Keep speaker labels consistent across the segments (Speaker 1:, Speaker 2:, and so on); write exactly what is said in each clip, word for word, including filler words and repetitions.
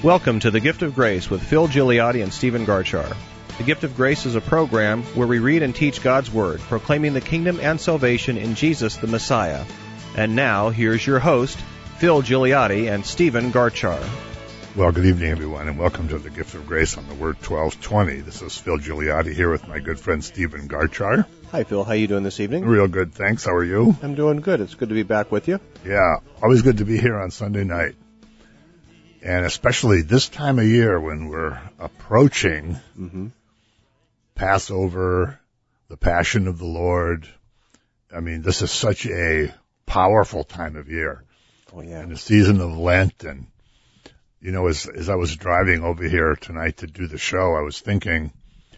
Speaker 1: Welcome to The Gift of Grace with Phil Gigliotti and Stephen Garchar. The Gift of Grace is a program where we read and teach God's Word, proclaiming the kingdom and salvation in Jesus the Messiah. And now, here's your host, Phil Gigliotti and Stephen Garchar.
Speaker 2: Well, good evening, everyone, and welcome to The Gift of Grace on the Word twelve twenty. This is Phil Gigliotti here with my good friend Stephen Garchar.
Speaker 1: Hi, Phil. How are you doing this evening?
Speaker 2: Real good, thanks. How are you?
Speaker 1: I'm doing good. It's good to be back with you.
Speaker 2: Yeah, always good to be here on Sunday night. And especially this time of year when we're approaching mm-hmm. Passover, the Passion of the Lord. I mean, this is such a powerful time of year.
Speaker 1: Oh, yeah.
Speaker 2: And the season of Lent. And, you know, as, as I was driving over here tonight to do the show, I was thinking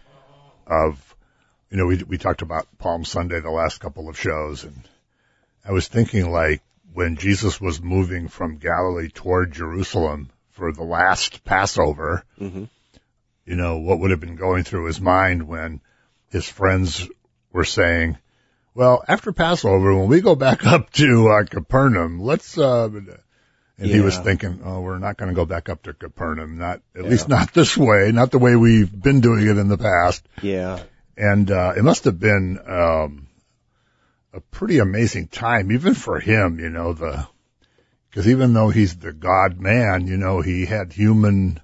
Speaker 2: of, you know, we we talked about Palm Sunday the last couple of shows. And I was thinking, like, when Jesus was moving from Galilee toward Jerusalem for the last Passover, mm-hmm. you know, what would have been going through his mind when his friends were saying, well, after Passover, when we go back up to uh, Capernaum, let's, uh, and yeah. he was thinking, oh, we're not going to go back up to Capernaum, not, at yeah. least not this way, not the way we've been doing it in the past.
Speaker 1: Yeah.
Speaker 2: And, uh, it must have been, um, a pretty amazing time, even for him, you know, the, because even though he's the God man, you know, he had human,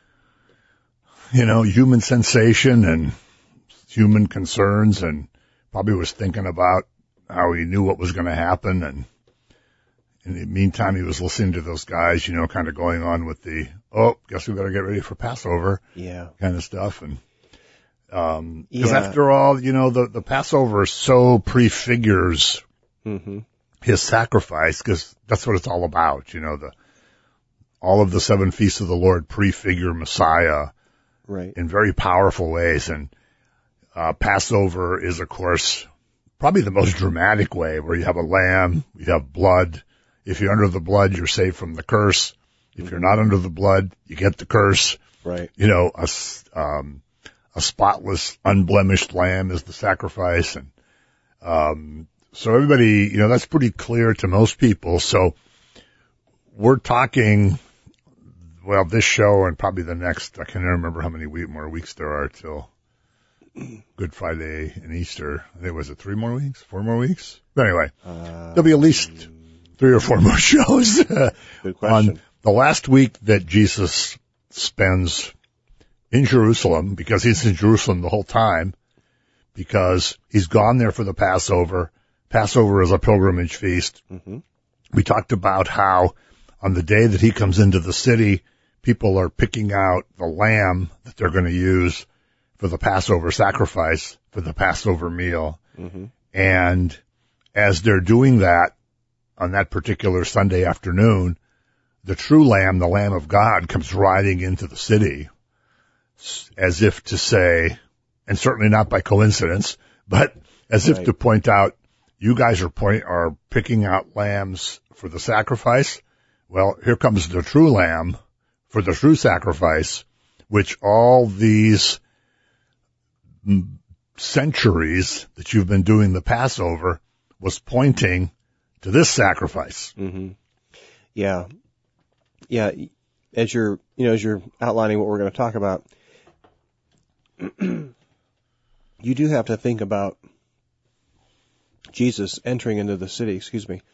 Speaker 2: you know, human sensation and human concerns, and probably was thinking about how he knew what was going to happen. And in the meantime, he was listening to those guys, you know, kind of going on with the, oh, guess we better get ready for Passover.
Speaker 1: Yeah.
Speaker 2: Kind of stuff. And, um, because
Speaker 1: yeah.
Speaker 2: after all, you know, the, the Passover so prefigures mm-hmm. his sacrifice, because that's what it's all about. You know, the, all of the seven feasts of the Lord prefigure Messiah.
Speaker 1: Right.
Speaker 2: In very powerful ways. And, uh, Passover is, of course, probably the most dramatic way, where you have a lamb, you have blood. If you're under the blood, you're saved from the curse. If you're not under the blood, you get the curse.
Speaker 1: Right.
Speaker 2: You know, a, um, a spotless, unblemished lamb is the sacrifice. And, um, so everybody, you know, that's pretty clear to most people. So we're talking, well, this show and probably the next, I can't remember how many week, more weeks there are till Good Friday and Easter. I think, was it three more weeks, four more weeks? But anyway, uh, there'll be at least three or four more shows
Speaker 1: Good question.
Speaker 2: on the last week that Jesus spends in Jerusalem, because he's in Jerusalem the whole time, because he's gone there for the Passover. Passover is a pilgrimage feast. Mm-hmm. We talked about how on the day that he comes into the city, people are picking out the lamb that they're going to use for the Passover sacrifice, for the Passover meal. Mm-hmm. And as they're doing that on that particular Sunday afternoon, the true lamb, the Lamb of God, comes riding into the city as if to say, and certainly not by coincidence, but as right. if to point out, you guys are point, are picking out lambs for the sacrifice. Well, here comes the true lamb for the true sacrifice, which all these centuries that you've been doing the Passover was pointing to this sacrifice.
Speaker 1: Mm-hmm. Yeah. Yeah. As you're, you know, as you're outlining what we're going to talk about, you do have to think about Jesus entering into the city, excuse me,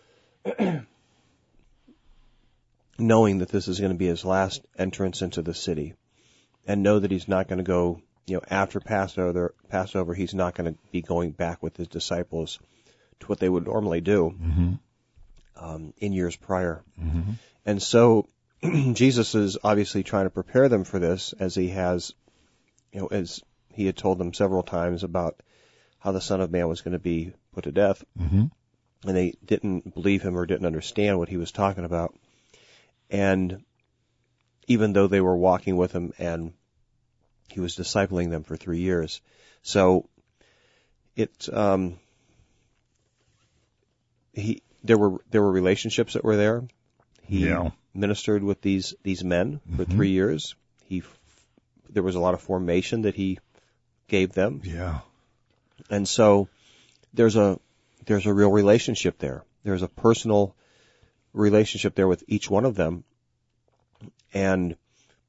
Speaker 1: knowing that this is going to be his last entrance into the city, and know that he's not going to go, you know, after Passover, Passover, he's not going to be going back with his disciples to what they would normally do mm-hmm. um, in years prior. Mm-hmm. And so Jesus is obviously trying to prepare them for this, as he has, you know, as he had told them several times about how the Son of Man was going to be put to death. Mm-hmm. And they didn't believe him or didn't understand what he was talking about. And even though they were walking with him and he was discipling them for three years. So it, um, he, there were, there were relationships that were there. He
Speaker 2: yeah.
Speaker 1: ministered with these, these men for mm-hmm. three years. He, there was a lot of formation that he gave them.
Speaker 2: Yeah.
Speaker 1: And so there's a, there's a real relationship there. There's a personal relationship there with each one of them. And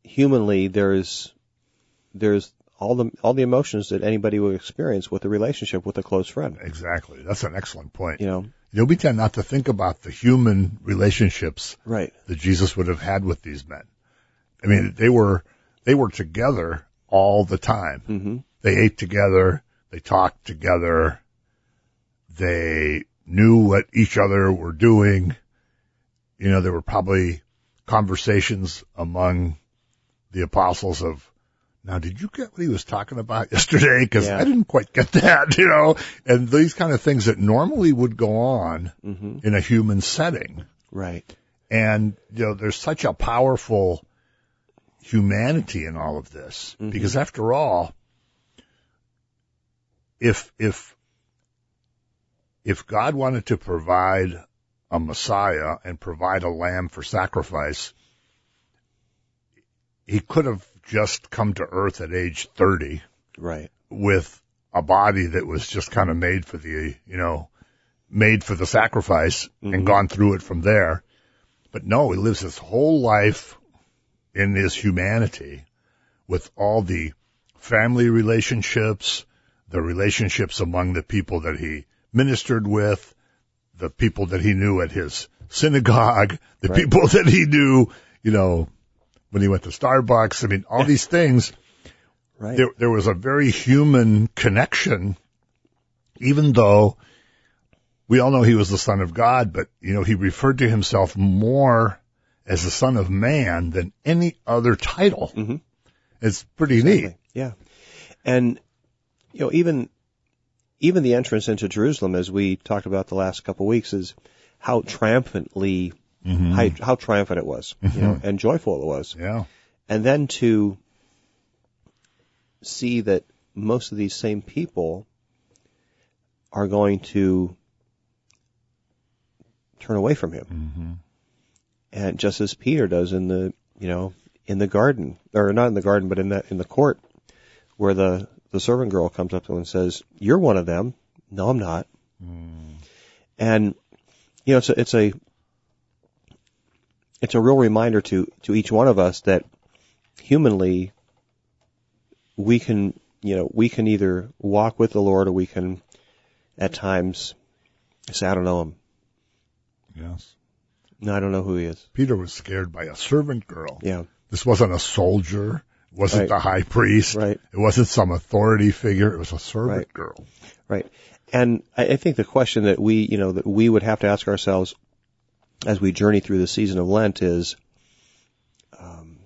Speaker 1: humanly, there's there's all the all the emotions that anybody would experience with a relationship with a close friend.
Speaker 2: Exactly. That's an excellent point.
Speaker 1: You know,
Speaker 2: You know, we tend not to think about the human relationships
Speaker 1: right?
Speaker 2: that Jesus would have had with these men. I mean, they were they were together all the time.
Speaker 1: Mm-hmm.
Speaker 2: They ate together. They talked together. They knew what each other were doing. You know, there were probably conversations among the apostles of, now, did you get what he was talking about yesterday? Because
Speaker 1: Yeah.
Speaker 2: I didn't quite get that, you know, and these kind of things that normally would go on
Speaker 1: Mm-hmm.
Speaker 2: in a human setting.
Speaker 1: Right.
Speaker 2: And, you know, there's such a powerful humanity in all of this.
Speaker 1: Mm-hmm.
Speaker 2: Because after all, if, if, if God wanted to provide a Messiah and provide a lamb for sacrifice, he could have just come to earth at age thirty
Speaker 1: Right.
Speaker 2: with a body that was just kind of made for the, you know, made for the sacrifice
Speaker 1: Mm-hmm.
Speaker 2: and gone through it from there. But no, he lives his whole life in his humanity with all the family relationships, the relationships among the people that he ministered with, the people that he knew at his synagogue, the
Speaker 1: Right.
Speaker 2: people that he knew, you know, when he went to Starbucks. I mean, all these things,
Speaker 1: Right.
Speaker 2: there, there was a very human connection, even though we all know he was the Son of God, but, you know, he referred to himself more as the Son of Man than any other title.
Speaker 1: Mm-hmm.
Speaker 2: It's pretty
Speaker 1: Exactly.
Speaker 2: neat.
Speaker 1: Yeah. And, you know, even, even the entrance into Jerusalem, as we talked about the last couple of weeks, is how triumphantly,
Speaker 2: Mm-hmm.
Speaker 1: how, how triumphant it was, you know, and joyful it was.
Speaker 2: Yeah.
Speaker 1: And then to see that most of these same people are going to turn away from him.
Speaker 2: Mm-hmm.
Speaker 1: And just as Peter does in the, you know, in the garden, or not in the garden, but in the, in the court, where the, the servant girl comes up to him and says, "You're one of them." "No, I'm not."
Speaker 2: Mm.
Speaker 1: And, you know, it's a, it's a, it's a real reminder to, to each one of us that humanly we can, you know, we can either walk with the Lord or we can at times say, "I don't know him.
Speaker 2: Yes.
Speaker 1: No, I don't know who he is."
Speaker 2: Peter was scared by a servant girl.
Speaker 1: Yeah.
Speaker 2: This wasn't a soldier. It wasn't
Speaker 1: Right.
Speaker 2: the high priest.
Speaker 1: Right.
Speaker 2: It wasn't some authority figure. It was a servant
Speaker 1: Right.
Speaker 2: girl.
Speaker 1: Right. And I, I think the question that we, you know, that we would have to ask ourselves as we journey through the season of Lent is, um,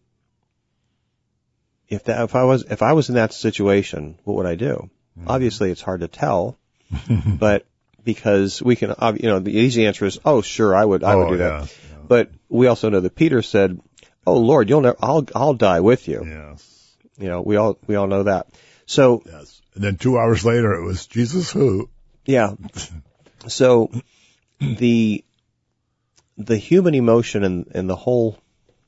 Speaker 1: if that, if I was, if I was in that situation, what would I do? Mm-hmm. Obviously, it's hard to tell, but because we can, you know, the easy answer is, "Oh, sure, I would, I
Speaker 2: oh,
Speaker 1: would do
Speaker 2: yeah,
Speaker 1: that."
Speaker 2: yeah.
Speaker 1: But we also know that Peter said, "Oh Lord, you'll never, I'll, I'll die with you."
Speaker 2: Yes.
Speaker 1: You know, we all, we all know that. So,
Speaker 2: Yes. And then two hours later, it was Jesus who.
Speaker 1: yeah. So the, the human emotion and, and the whole,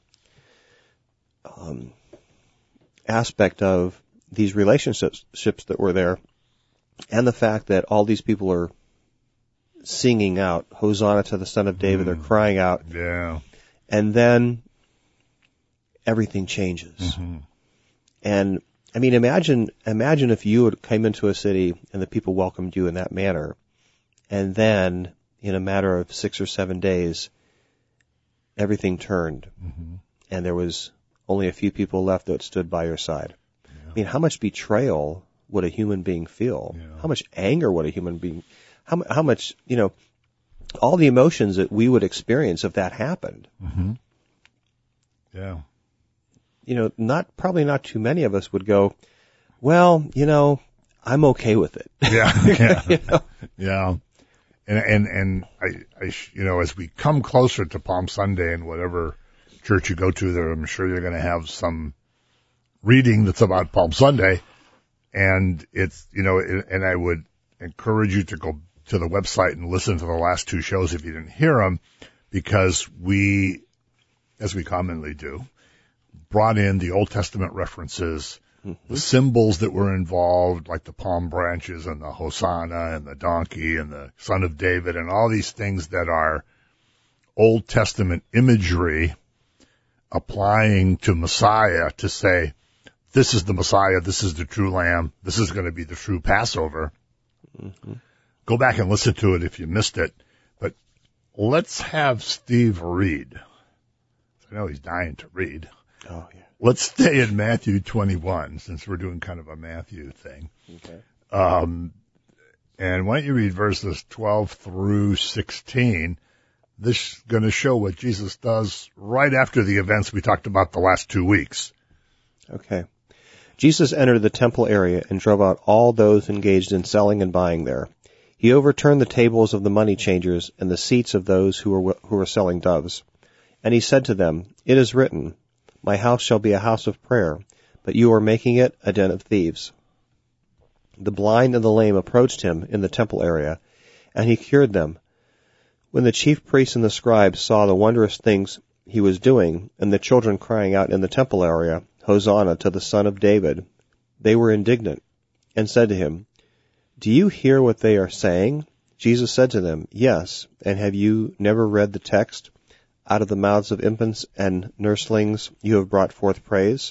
Speaker 1: um, aspect of these relationships that were there, and the fact that all these people are singing out, "Hosanna to the Son of David,"
Speaker 2: Mm.
Speaker 1: they're crying out,
Speaker 2: Yeah.
Speaker 1: and then everything changes.
Speaker 2: Mm-hmm.
Speaker 1: And I mean, imagine, imagine if you had came into a city and the people welcomed you in that manner, and then in a matter of six or seven days, everything turned,
Speaker 2: Mm-hmm.
Speaker 1: and there was only a few people left that stood by your side.
Speaker 2: Yeah.
Speaker 1: I mean, how much betrayal would a human being feel?
Speaker 2: Yeah.
Speaker 1: How much anger would a human being, how, how much, you know, all the emotions that we would experience if that happened.
Speaker 2: Mm-hmm. Yeah.
Speaker 1: You know, not, probably not too many of us would go, "Well, you know, I'm okay with it."
Speaker 2: Yeah. Yeah.
Speaker 1: You know?
Speaker 2: Yeah. And, and, and I, I, you know, as we come closer to Palm Sunday and whatever church you go to there, I'm sure you're going to have some reading that's about Palm Sunday. And it's, you know, and I would encourage you to go to the website and listen to the last two shows if you didn't hear them, because we, as we commonly do, brought in the Old Testament references, mm-hmm. the symbols that were involved, like the palm branches and the Hosanna and the donkey and the Son of David and all these things that are Old Testament imagery applying to Messiah to say, this is the Messiah, this is the true Lamb, this is going to be the true Passover. Mm-hmm. Go back and listen to it if you missed it. But let's have Steve read. I know he's dying to read.
Speaker 1: Oh, yeah.
Speaker 2: Let's stay in Matthew twenty-one, since we're doing kind of a Matthew thing.
Speaker 1: Okay.
Speaker 2: Um, and why don't you read verses twelve through sixteen? This is going to show what Jesus does right after the events we talked about the last two weeks.
Speaker 1: Okay. Jesus entered the temple area and drove out all those engaged in selling and buying there. He overturned the tables of the money changers and the seats of those who were who were selling doves. And he said to them, "It is written, my house shall be a house of prayer, but you are making it a den of thieves." The blind and the lame approached him in the temple area, and he cured them. When the chief priests and the scribes saw the wondrous things he was doing, and the children crying out in the temple area, "Hosanna to the Son of David," they were indignant, and said to him, "Do you hear what they are saying?" Jesus said to them, "Yes, and have you never read the text? Out of the mouths of infants and nurslings you have brought forth praise."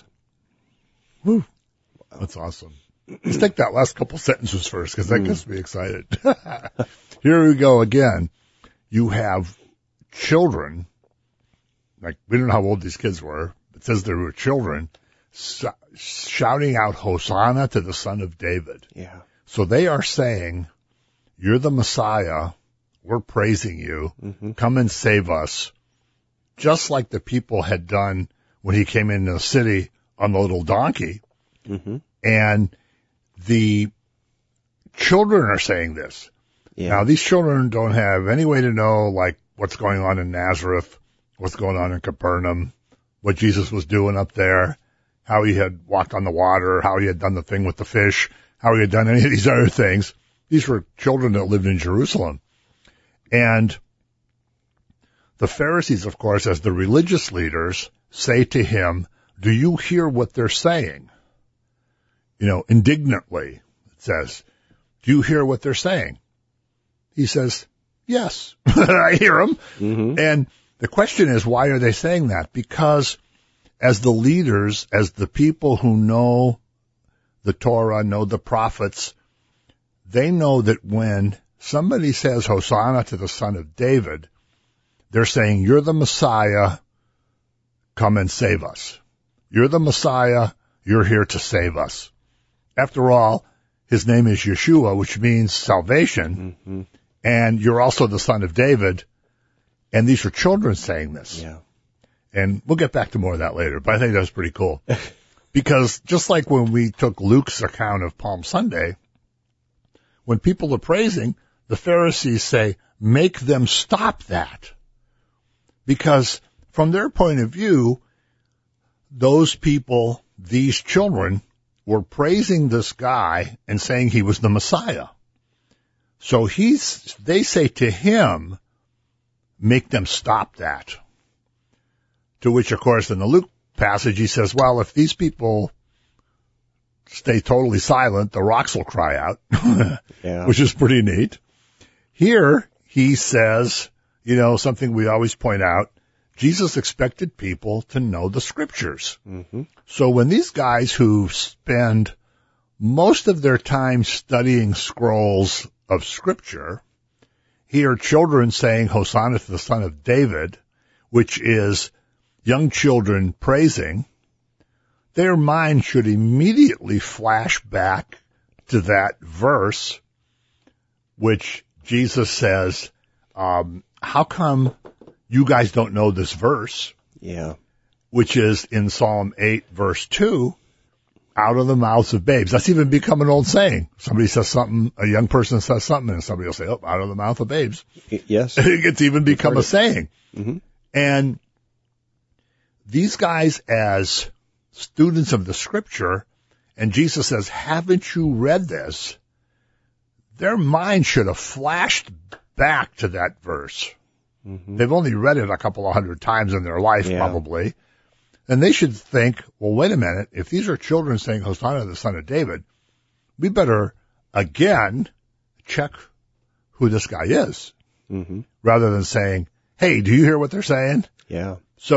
Speaker 2: Woo. That's awesome. Let's take that last couple sentences first, because that mm. gets me excited. Here we go again. You have children, like we don't know how old these kids were. It says they were children, so, shouting out Hosanna to the Son of David.
Speaker 1: Yeah.
Speaker 2: So they are saying, you're the Messiah. We're praising you. Mm-hmm. Come and save us. Just like the people had done when he came into the city on the little donkey. Mm-hmm. And the children are saying this. Yeah. Now, these children don't have any way to know, like, what's going on in Nazareth, what's going on in Capernaum, what Jesus was doing up there, how he had walked on the water, how he had done the thing with the fish, how he had done any of these other things. These were children that lived in Jerusalem. And the Pharisees, of course, as the religious leaders, say to him, "Do you hear what they're saying?" You know, indignantly, it says, "Do you hear what they're saying?" He says, "Yes, I hear them." Mm-hmm. And the question is, why are they saying that? Because as the leaders, as the people who know the Torah, know the prophets, they know that when somebody says Hosanna to the Son of David, they're saying, you're the Messiah, come and save us. You're the Messiah, you're here to save us. After all, his name is Yeshua, which means salvation, mm-hmm. and you're also the Son of David, and these are children saying this.
Speaker 1: Yeah.
Speaker 2: And we'll get back to more of that later, but I think that's pretty cool. Because just like when we took Luke's account of Palm Sunday, when people are praising, the Pharisees say, make them stop that. Because from their point of view, those people, these children, were praising this guy and saying he was the Messiah. So he's, they say to him, make them stop that. To which, of course, in the Luke passage, he says, well, if these people stay totally silent, the rocks will cry out, yeah. Which is pretty neat. Here, he says, you know, something we always point out, Jesus expected people to know the scriptures. Mm-hmm. So when these guys who spend most of their time studying scrolls of scripture hear children saying Hosanna to the Son of David, which is young children praising, their mind should immediately flash back to that verse, which Jesus says, um, how come you guys don't know this verse?
Speaker 1: Yeah.
Speaker 2: Which is in Psalm eight, verse two, out of the mouths of babes. That's even become an old saying. Somebody says something, a young person says something, and somebody will say, oh, out of the mouth of babes.
Speaker 1: Yes.
Speaker 2: It's even become a saying.
Speaker 1: Mm-hmm.
Speaker 2: And these guys, as students of the scripture, and Jesus says, haven't you read this? Their mind should have flashed back to that verse. Mm-hmm. They've only read it a couple of hundred times in their life, yeah. probably. And they should think, well, wait a minute. If these are children saying Hosanna to the Son of David, we better, again, check who this guy is. Mm-hmm. Rather than saying, hey, do you hear what they're saying?
Speaker 1: Yeah.
Speaker 2: So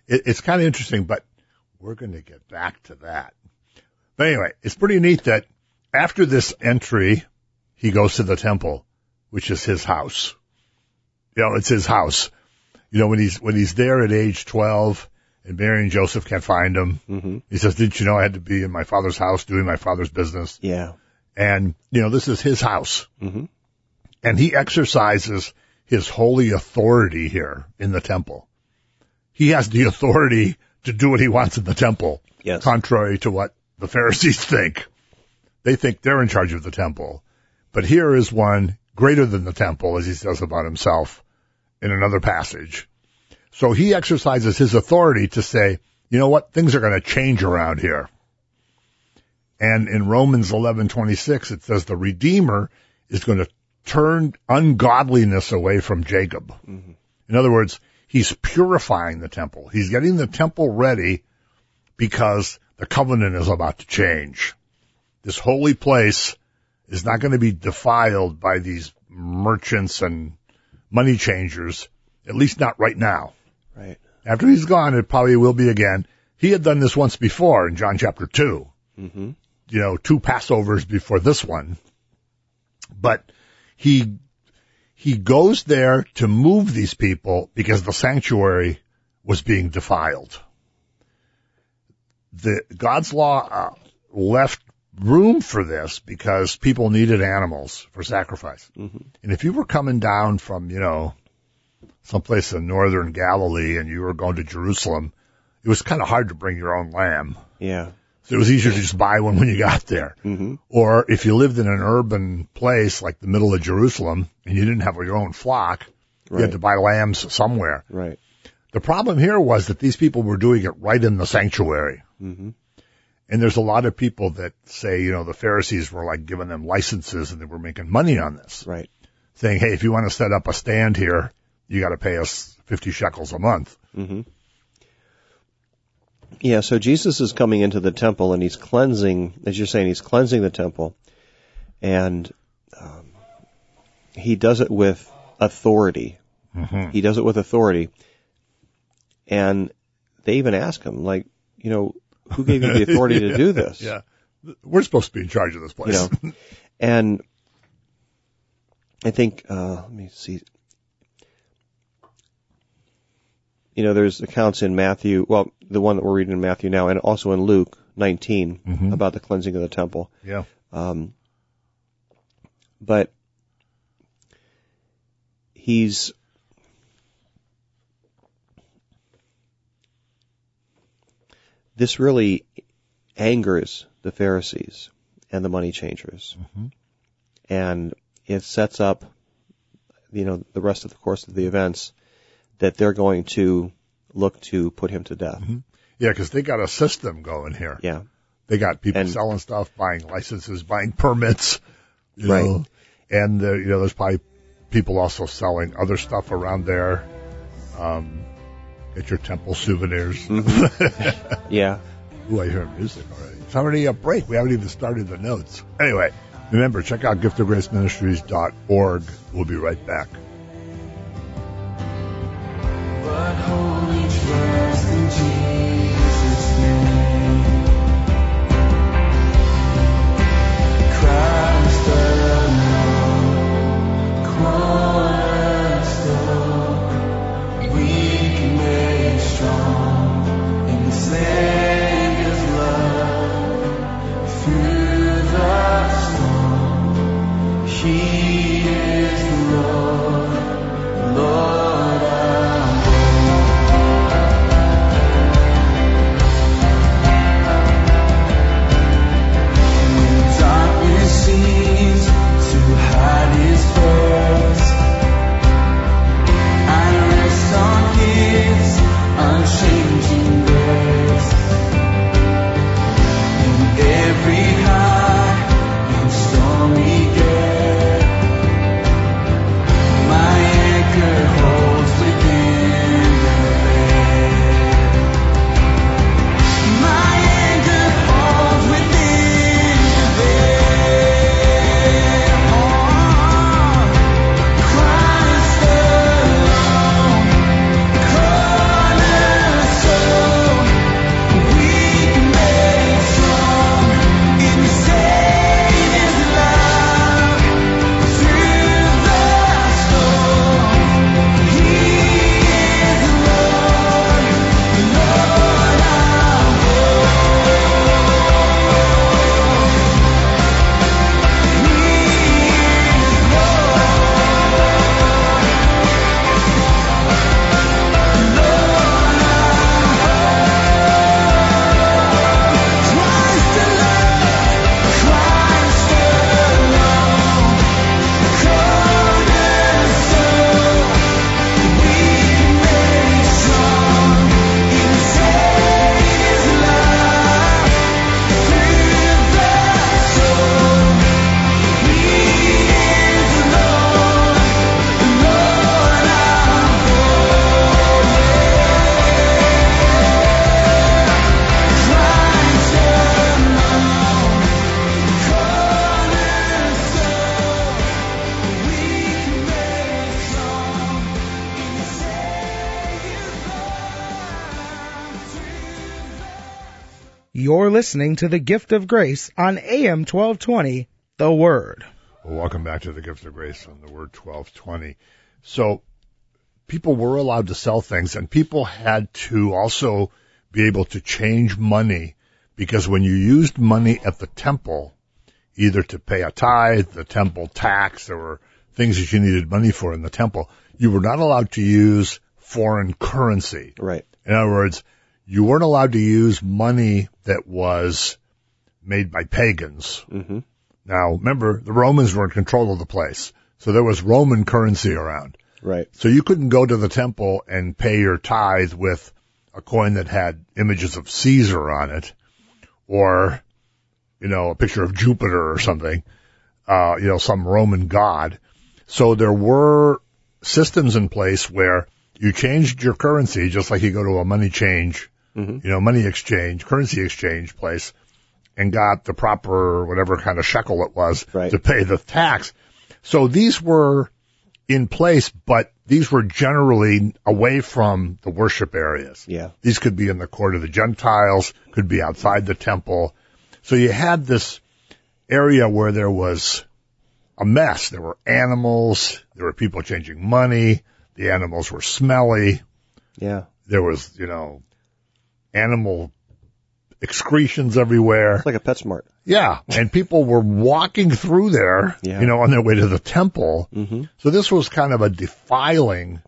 Speaker 2: it, it's kind of interesting, but we're going to get back to that. But anyway, it's pretty neat that after this entry, he goes to the temple, which is his house. You know, it's his house. You know, when he's, when he's there at age twelve and Mary and Joseph can't find him,
Speaker 1: Mm-hmm.
Speaker 2: he says, didn't you know I had to be in my father's house doing my father's business?
Speaker 1: Yeah.
Speaker 2: And, you know, this is his house.
Speaker 1: Mm-hmm.
Speaker 2: And he exercises his holy authority here in the temple. He has the authority to do what he wants in the temple.
Speaker 1: Yes.
Speaker 2: Contrary to what the Pharisees think. They think they're in charge of the temple. But here is one greater than the temple, as he says about himself in another passage. So he exercises his authority to say, you know what, things are going to change around here. And in Romans eleven twenty-six, it says the Redeemer is going to turn ungodliness away from Jacob. Mm-hmm. In other words, he's purifying the temple. He's getting the temple ready because the covenant is about to change. This holy place is not going to be defiled by these merchants and money changers, at least not right now.
Speaker 1: Right.
Speaker 2: After he's gone, it probably will be again. He had done this once before in John chapter two.
Speaker 1: Mm-hmm.
Speaker 2: You know, two Passovers before this one. But he he goes there to move these people because the sanctuary was being defiled. The God's law uh, left room for this because people needed animals for sacrifice. Mm-hmm. And if you were coming down from, you know, someplace in northern Galilee and you were going to Jerusalem, it was kind of hard to bring your own lamb.
Speaker 1: Yeah.
Speaker 2: So it was easier to just buy one when you got there.
Speaker 1: Mm-hmm.
Speaker 2: Or if you lived in an urban place like the middle of Jerusalem and you didn't have your own flock,
Speaker 1: right.
Speaker 2: you had to buy lambs somewhere.
Speaker 1: Right.
Speaker 2: The problem here was that these people were doing it right in the sanctuary.
Speaker 1: Mm-hmm.
Speaker 2: And there's a lot of people that say, you know, the Pharisees were like giving them licenses and they were making money on this.
Speaker 1: Right.
Speaker 2: Saying, hey, if you want to set up a stand here, you got to pay us fifty shekels a month.
Speaker 1: Mm-hmm. Yeah, so Jesus is coming into the temple and he's cleansing, as you're saying, he's cleansing the temple. And um, he does it with authority.
Speaker 2: Mm-hmm.
Speaker 1: He does it with authority. And they even ask him, like, you know, who gave you the authority
Speaker 2: yeah,
Speaker 1: to do this?
Speaker 2: Yeah. We're supposed to be in charge of this place.
Speaker 1: You know, and I think, uh, let me see. You know, there's accounts in Matthew, well, the one that we're reading in Matthew now, and also in Luke nineteen
Speaker 2: mm-hmm.
Speaker 1: about the cleansing of the temple.
Speaker 2: Yeah.
Speaker 1: Um, but he's, this really angers the Pharisees and the money changers.
Speaker 2: Mm-hmm.
Speaker 1: And it sets up, you know, the rest of the course of the events that they're going to look to put him to death.
Speaker 2: Mm-hmm. Yeah, because they got a system going here.
Speaker 1: Yeah.
Speaker 2: They got people
Speaker 1: And,
Speaker 2: selling stuff, buying licenses, buying permits. You
Speaker 1: Right.
Speaker 2: know, and, uh, you know, there's probably people also selling other stuff around there. Um, get your temple souvenirs.
Speaker 1: Mm-hmm. Yeah.
Speaker 2: Ooh, I hear music already. It's already a break. We haven't even started the notes. Anyway, remember, check out gift of grace ministries dot org. We'll be right back.
Speaker 3: But holy trust in Jesus' name. Christ alone, cornerstone, weak and made strong in the Savior's love. Through the storm, He is the Lord, Lord.
Speaker 4: You're listening to the Gift of Grace on A M twelve twenty, The Word.
Speaker 2: Well, welcome back to the Gift of Grace on the Word twelve twenty. So people were allowed to sell things, and people had to also be able to change money, because when you used money at the temple, either to pay a tithe, the temple tax, there were things that you needed money for in the temple, you were not allowed to use foreign currency.
Speaker 1: Right.
Speaker 2: In other words, you weren't allowed to use money that was made by pagans.
Speaker 1: Mm-hmm.
Speaker 2: Now, remember, the Romans were in control of the place, so there was Roman currency around.
Speaker 1: Right.
Speaker 2: So you couldn't go to the temple and pay your tithe with a coin that had images of Caesar on it, or, you know, a picture of Jupiter or something, uh, you know, some Roman god. So there were systems in place where you changed your currency, just like you go to a money change, mm-hmm. you know, money exchange, currency exchange place, and got the proper, whatever kind of shekel it was,
Speaker 1: right.
Speaker 2: to pay the tax. So these were in place, but these were generally away from the worship areas.
Speaker 1: Yeah.
Speaker 2: These could be in the court of the Gentiles, could be outside the temple. So you had this area where there was a mess. There were animals. There were people changing money. The animals were smelly.
Speaker 1: Yeah.
Speaker 2: There was, you know, animal excretions everywhere.
Speaker 1: It's like a PetSmart.
Speaker 2: Yeah. And people were walking through there,
Speaker 1: yeah.
Speaker 2: you know, on their way to the temple.
Speaker 1: Mm-hmm.
Speaker 2: So this was kind of a defiling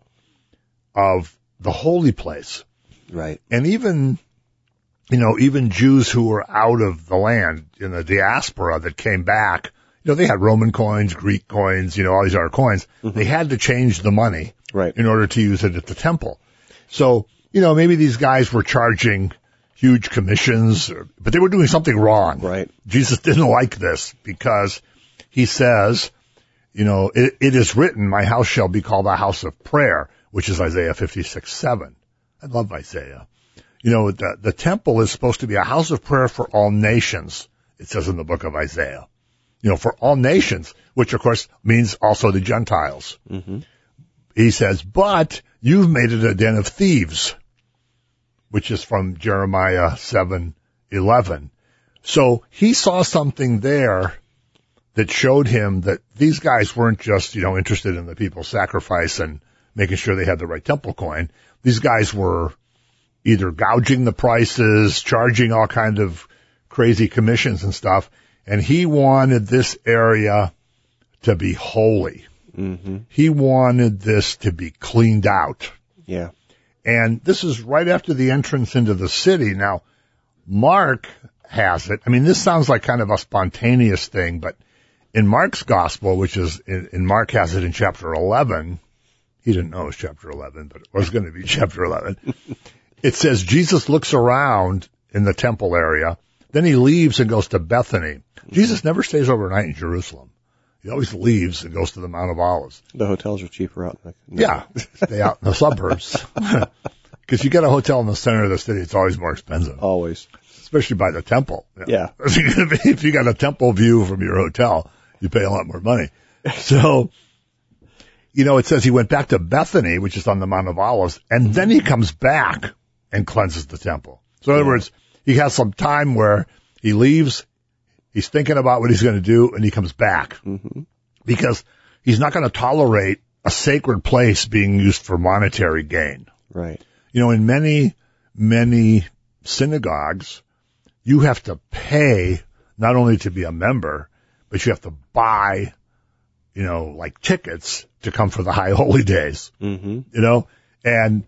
Speaker 2: of the holy place.
Speaker 1: Right.
Speaker 2: And even, you know, even Jews who were out of the land in the diaspora that came back, you know, they had Roman coins, Greek coins, you know, all these other coins. Mm-hmm. They had to change the money
Speaker 1: right.
Speaker 2: in order to use it at the temple. So, you know, maybe these guys were charging huge commissions, but they were doing something wrong.
Speaker 1: Right.
Speaker 2: Jesus didn't like this because he says, you know, it, it is written, my house shall be called a house of prayer, which is Isaiah fifty-six seven. I love Isaiah. You know, the, the temple is supposed to be a house of prayer for all nations, it says in the book of Isaiah. You know, for all nations, which of course means also the Gentiles.
Speaker 1: Mm-hmm.
Speaker 2: He says, but you've made it a den of thieves, which is from Jeremiah seven eleven. So he saw something there that showed him that these guys weren't just, you know, interested in the people's sacrifice and making sure they had the right temple coin. These guys were either gouging the prices, charging all kind of crazy commissions and stuff. And he wanted this area to be holy.
Speaker 1: Mm-hmm.
Speaker 2: He wanted this to be cleaned out.
Speaker 1: Yeah.
Speaker 2: And this is right after the entrance into the city. Now, Mark has it. I mean, this sounds like kind of a spontaneous thing, but in Mark's gospel, which is, in, in Mark has it in chapter eleven, he didn't know it was chapter eleven, but it was going to be chapter eleven. It says Jesus looks around in the temple area, then he leaves and goes to Bethany. Jesus never stays overnight in Jerusalem. He always leaves and goes to the Mount of Olives.
Speaker 1: The hotels are cheaper out in the...
Speaker 2: Yeah, stay out in the suburbs. Because you get a hotel in the center of the city, it's always more expensive.
Speaker 1: Always.
Speaker 2: Especially by the temple.
Speaker 1: Yeah.
Speaker 2: If you got a temple view from your hotel, you pay a lot more money. So, you know, it says he went back to Bethany, which is on the Mount of Olives, and then he comes back and cleanses the temple. So in other yeah. words, he has some time where he leaves, he's thinking about what he's going to do, and he comes back.
Speaker 1: Mm-hmm.
Speaker 2: Because he's not going to tolerate a sacred place being used for monetary gain.
Speaker 1: Right.
Speaker 2: You know, in many, many synagogues, you have to pay not only to be a member, but you have to buy, you know, like tickets to come for the high holy days.
Speaker 1: Mm-hmm.
Speaker 2: You know, and,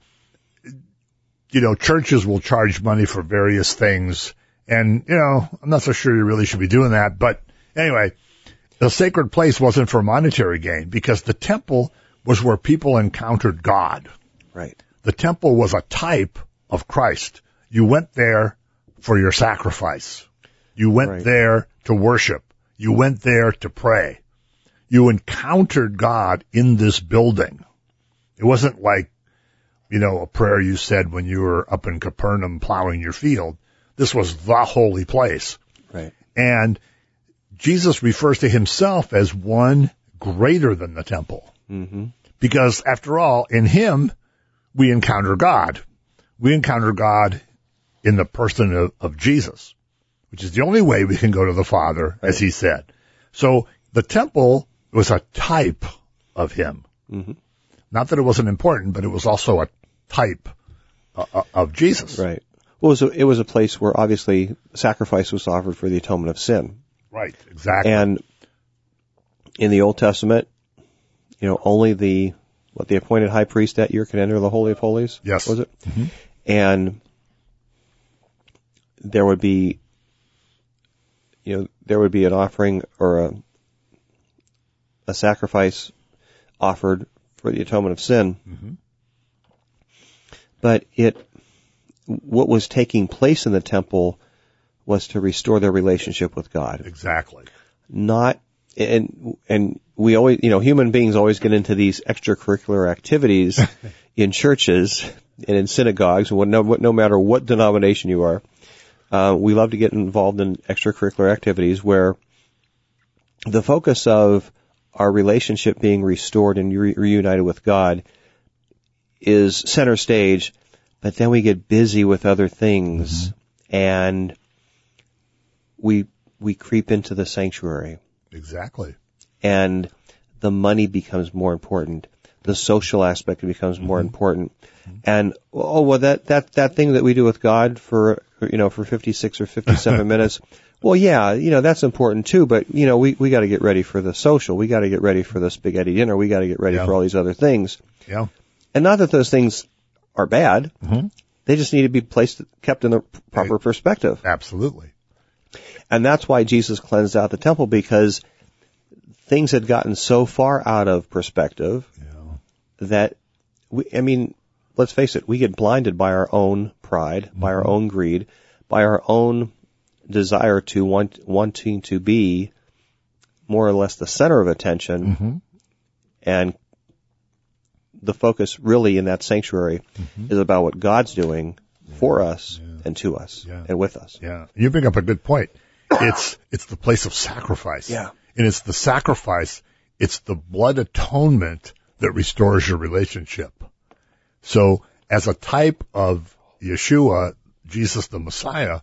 Speaker 2: you know, churches will charge money for various things. And, you know, I'm not so sure you really should be doing that. But anyway, the sacred place wasn't for monetary gain because the temple was where people encountered God.
Speaker 1: Right.
Speaker 2: The temple was a type of Christ. You went there for your sacrifice. You went
Speaker 1: right.
Speaker 2: there to worship. You went there to pray. You encountered God in this building. It wasn't like, you know, a prayer you said when you were up in Capernaum plowing your field. This was the holy place.
Speaker 1: Right.
Speaker 2: And Jesus refers to himself as one greater than the temple.
Speaker 1: Mm-hmm.
Speaker 2: Because after all, in him, we encounter God. We encounter God in the person of, of Jesus, which is the only way we can go to the Father,
Speaker 1: Right.
Speaker 2: as he said. So the temple was a type of him.
Speaker 1: Mm-hmm.
Speaker 2: Not that it wasn't important, but it was also a type uh, of Jesus.
Speaker 1: Right. Well, it was, a, it was a place where obviously sacrifice was offered for the atonement of sin.
Speaker 2: Right, exactly.
Speaker 1: And in the Old Testament, you know, only the, what, the appointed high priest that year could enter the Holy of Holies?
Speaker 2: Yes.
Speaker 1: Was it?
Speaker 2: Mm-hmm.
Speaker 1: And there would be, you know, there would be an offering or a, a sacrifice offered for the atonement of sin.
Speaker 2: Mm-hmm.
Speaker 1: But it, what was taking place in the temple was to restore their relationship with God.
Speaker 2: Exactly.
Speaker 1: Not, and, and we always, you know, human beings always get into these extracurricular activities in churches and in synagogues, and no, no matter what denomination you are, uh, we love to get involved in extracurricular activities where the focus of our relationship being restored and re- reunited with God is center stage, but then we get busy with other things, mm-hmm. and we we creep into the sanctuary.
Speaker 2: Exactly.
Speaker 1: And the money becomes more important. The social aspect becomes more mm-hmm. important. Mm-hmm. And oh well, that that that thing that we do with God for you know for fifty-six or fifty-seven minutes. Well, yeah, you know that's important too. But you know we we got to get ready for the social. We got to get ready for the spaghetti dinner. We got to get ready
Speaker 2: yeah.
Speaker 1: for all these other things.
Speaker 2: Yeah.
Speaker 1: And not that those things are bad.
Speaker 2: Mm-hmm.
Speaker 1: They just need to be placed, kept in the proper
Speaker 2: right.
Speaker 1: perspective.
Speaker 2: Absolutely.
Speaker 1: And that's why Jesus cleansed out the temple, because things had gotten so far out of perspective
Speaker 2: yeah.
Speaker 1: that, we, I mean, let's face it, we get blinded by our own pride, mm-hmm. by our own greed, by our own desire to want, wanting to be more or less the center of attention,
Speaker 2: mm-hmm.
Speaker 1: and the focus really in that sanctuary mm-hmm. is about what God's doing yeah. for us yeah. and to us
Speaker 2: yeah.
Speaker 1: and with us.
Speaker 2: Yeah. You bring up a good point. It's, it's the place of sacrifice.
Speaker 1: Yeah.
Speaker 2: And it's the sacrifice, it's the blood atonement that restores your relationship. So as a type of Yeshua, Jesus the Messiah,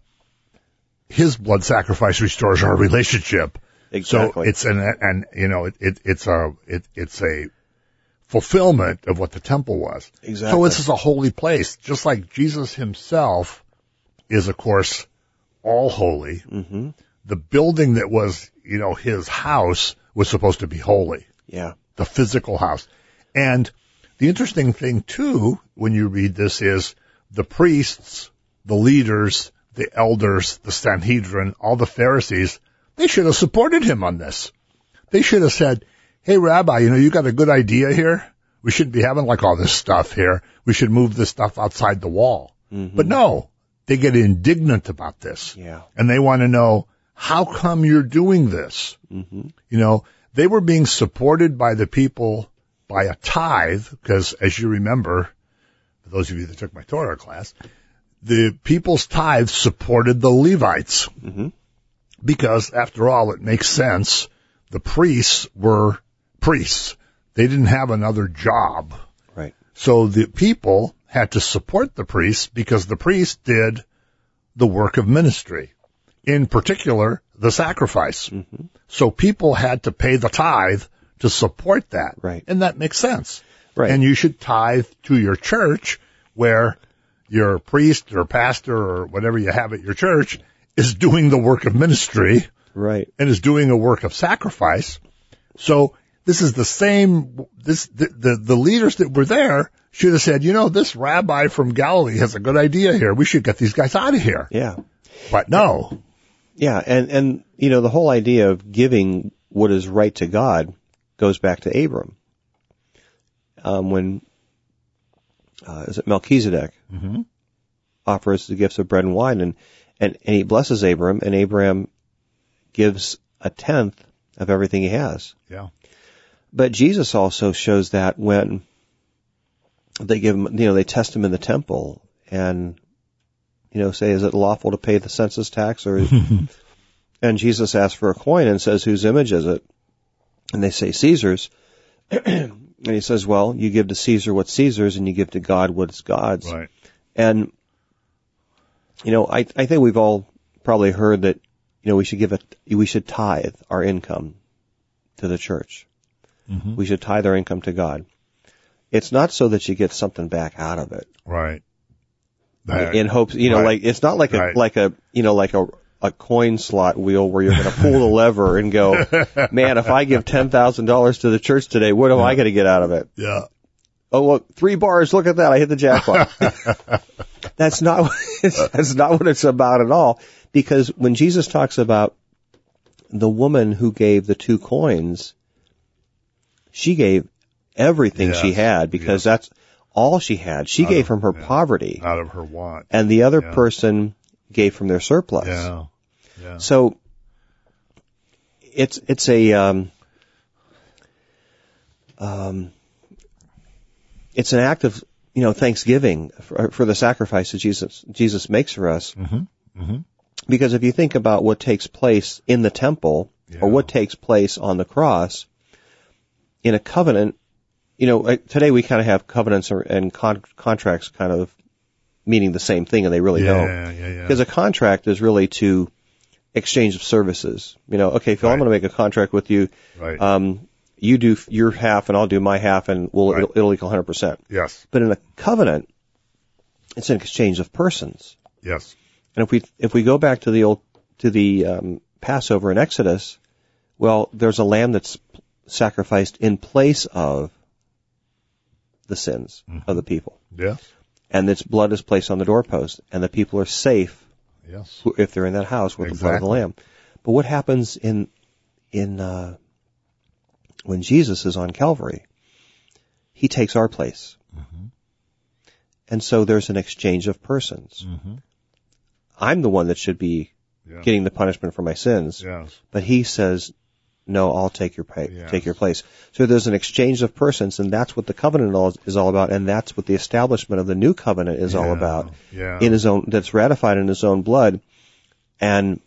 Speaker 2: his blood sacrifice restores our relationship.
Speaker 1: Exactly.
Speaker 2: So it's an, and, you know, it, it it's a, it, it's a fulfillment of what the temple was.
Speaker 1: Exactly.
Speaker 2: So this is a holy place, just like Jesus himself is, of course, all holy.
Speaker 1: Mm-hmm.
Speaker 2: The building that was, you know, his house was supposed to be holy.
Speaker 1: Yeah.
Speaker 2: The physical house. And the interesting thing, too, when you read this is the priests, the leaders, the elders, the Sanhedrin, all the Pharisees, they should have supported him on this. They should have said, hey, Rabbi, you know, you got a good idea here. We shouldn't be having like all this stuff here. We should move this stuff outside the wall. Mm-hmm. But no, they get indignant about this.
Speaker 1: Yeah.
Speaker 2: And they want to know, how come you're doing this?
Speaker 1: Mm-hmm.
Speaker 2: You know, they were being supported by the people by a tithe, because as you remember, for those of you that took my Torah class, the people's tithe supported the Levites.
Speaker 1: Mm-hmm.
Speaker 2: Because after all, it makes sense. The priests were priests. They didn't have another job.
Speaker 1: Right.
Speaker 2: So the people had to support the priests because the priests did the work of ministry. In particular, the sacrifice.
Speaker 1: Mm-hmm.
Speaker 2: So people had to pay the tithe to support that.
Speaker 1: Right.
Speaker 2: And that makes sense.
Speaker 1: Right.
Speaker 2: And you should tithe to your church where your priest or pastor or whatever you have at your church is doing the work of ministry.
Speaker 1: Right.
Speaker 2: And is doing a work of sacrifice. So this is the same, this, the, the, the leaders that were there should have said, you know, this rabbi from Galilee has a good idea here. We should get these guys out of here.
Speaker 1: Yeah.
Speaker 2: But no.
Speaker 1: Yeah. And, and, you know, the whole idea of giving what is right to God goes back to Abram. Um, when, uh, is it Melchizedek
Speaker 2: mm-hmm.
Speaker 1: offers the gifts of bread and wine, and, and, and he blesses Abram, and Abram gives a tenth of everything he has.
Speaker 2: Yeah.
Speaker 1: But Jesus also shows that when they give him, you know, they test him in the temple and, you know, say, is it lawful to pay the census tax? Or, and Jesus asks for a coin and says, whose image is it? And they say, Caesar's. And he says, well, you give to Caesar what's Caesar's and you give to God what's God's.
Speaker 2: Right.
Speaker 1: And you know, I, I think we've all probably heard that, you know, we should give a, we should tithe our income to the church.
Speaker 2: Mm-hmm.
Speaker 1: We should tithe our income to God. It's not so that you get something back out of it.
Speaker 2: Right.
Speaker 1: In hopes, you know,
Speaker 2: Right.
Speaker 1: like, it's not like a,
Speaker 2: Right.
Speaker 1: like a, you know, like a, a coin slot wheel where you're going to pull the lever and go, man, if I give ten thousand dollars to the church today, what am I going to get out of it?
Speaker 2: Yeah.
Speaker 1: Oh, look, three bars. Look at that. I hit the jackpot. That's not, what it's, that's not what it's about at all. Because when Jesus talks about the woman who gave the two coins, she gave everything
Speaker 2: Yes,
Speaker 1: she had because
Speaker 2: yes.
Speaker 1: that's all she had. She
Speaker 2: Out
Speaker 1: gave
Speaker 2: of-
Speaker 1: from her
Speaker 2: yeah.
Speaker 1: poverty,
Speaker 2: Out of her want.
Speaker 1: and the other
Speaker 2: Yeah.
Speaker 1: person gave from their surplus.
Speaker 2: Yeah. Yeah.
Speaker 1: So it's it's a um, um, it's an act of, you know, thanksgiving for, for the sacrifice that Jesus Jesus makes for us.
Speaker 2: Mm-hmm. Mm-hmm.
Speaker 1: Because if you think about what takes place in the temple
Speaker 2: Yeah.
Speaker 1: or what takes place on the cross in a covenant, you know, uh, today we kind of have covenants or- and con- contracts kind of meaning the same thing, and they really
Speaker 2: Yeah,
Speaker 1: don't.
Speaker 2: yeah, yeah.
Speaker 1: Because a contract is really to exchange of services. You know, okay, Phil, I'm
Speaker 2: Right.
Speaker 1: going to make a contract with you.
Speaker 2: Right.
Speaker 1: Um, you do f- your half, and I'll do my half, and we'll
Speaker 2: Right.
Speaker 1: it'll, it'll equal one hundred percent.
Speaker 2: Yes.
Speaker 1: But in a covenant, it's an exchange of persons.
Speaker 2: Yes.
Speaker 1: And if we if we go back to the old to the um, Passover in Exodus, well, there's a lamb that's sacrificed in place of the sins
Speaker 2: Mm-hmm.
Speaker 1: of the people,
Speaker 2: Yeah.
Speaker 1: and its blood is placed on the doorpost, and the people are safe
Speaker 2: Yes.
Speaker 1: if they're in that house with the blood of the
Speaker 2: Exactly.
Speaker 1: lamb. But what happens in in uh, when Jesus is on Calvary? He takes our place,
Speaker 2: Mm-hmm.
Speaker 1: and so there's an exchange of persons.
Speaker 2: Mm-hmm.
Speaker 1: I'm the one that should be
Speaker 2: Yeah.
Speaker 1: getting the punishment for my sins.
Speaker 2: Yes.
Speaker 1: But he says, no, I'll take your pay,
Speaker 2: Yes.
Speaker 1: take your place. So there's an exchange of persons, and that's what the covenant all, is all about, and that's what the establishment of the new covenant is all
Speaker 2: Yeah.
Speaker 1: about.
Speaker 2: Yeah.
Speaker 1: In his own, that's ratified in his own blood. And,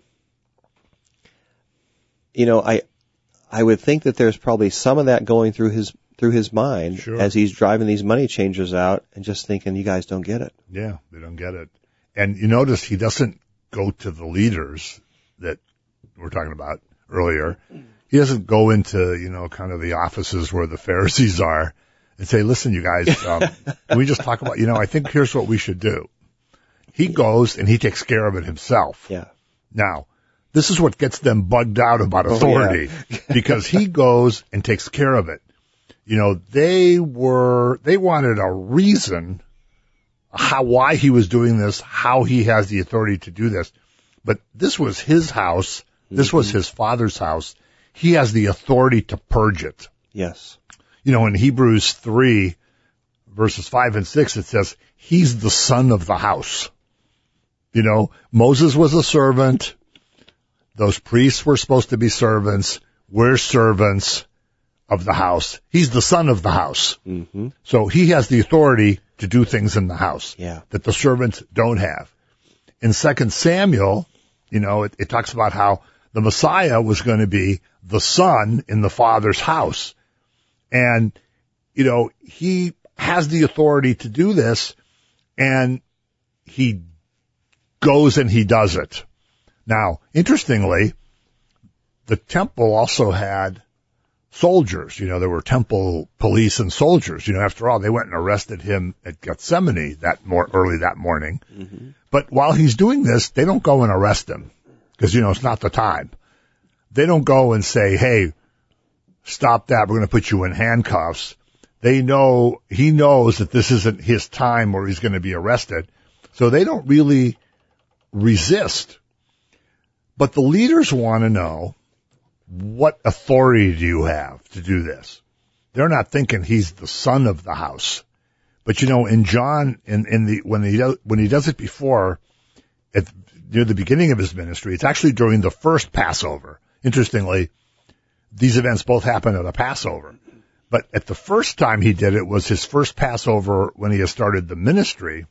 Speaker 1: you know, I, I would think that there's probably some of that going through his, through his mind
Speaker 2: Sure.
Speaker 1: as he's driving these money changers out and just thinking, you guys don't get it.
Speaker 2: Yeah, they don't get it. And you notice he doesn't go to the leaders that we're talking about earlier. He doesn't go into, you know, kind of the offices where the Pharisees are and say, listen, you guys, um, can we just talk about, you know, I think here's what we should do. He goes and he takes care of it himself.
Speaker 1: Yeah.
Speaker 2: Now, this is what gets them bugged out about
Speaker 1: Oh,
Speaker 2: authority because he goes and takes care of it. You know, they were, they wanted a reason how, why he was doing this, how he has the authority to do this. But this was his house. This
Speaker 1: Mm-hmm.
Speaker 2: was his father's house. He has the authority to purge it.
Speaker 1: Yes.
Speaker 2: You know, in Hebrews three verses five and six, it says he's the son of the house. You know, Moses was a servant. Those priests were supposed to be servants. We're servants of the house. He's the son of the house.
Speaker 1: Mm-hmm.
Speaker 2: So he has the authority to do things in the house
Speaker 1: Yeah.
Speaker 2: that the servants don't have. In Second Samuel, you know, it, it talks about how the Messiah was going to be the son in the father's house. And, you know, he has the authority to do this, and he goes and he does it. Now, interestingly, the temple also had soldiers. You know, there were temple police and soldiers. You know, after all, they went and arrested him at Gethsemane that more early that morning.
Speaker 1: Mm-hmm.
Speaker 2: But while he's doing this, they don't go and arrest him because, you know, it's not the time. They don't go and say, hey, stop that. We're going to put you in handcuffs. They know, he knows that this isn't his time where he's going to be arrested. So they don't really resist. But the leaders want to know, what authority do you have to do this? They're not thinking he's the son of the house. But you know, in John, in, in the, when he does, when he does it before, at, near the beginning of his ministry, it's actually during the first Passover. Interestingly, these events both happen at a Passover. But at the first time he did it was his first Passover when he had started the ministry.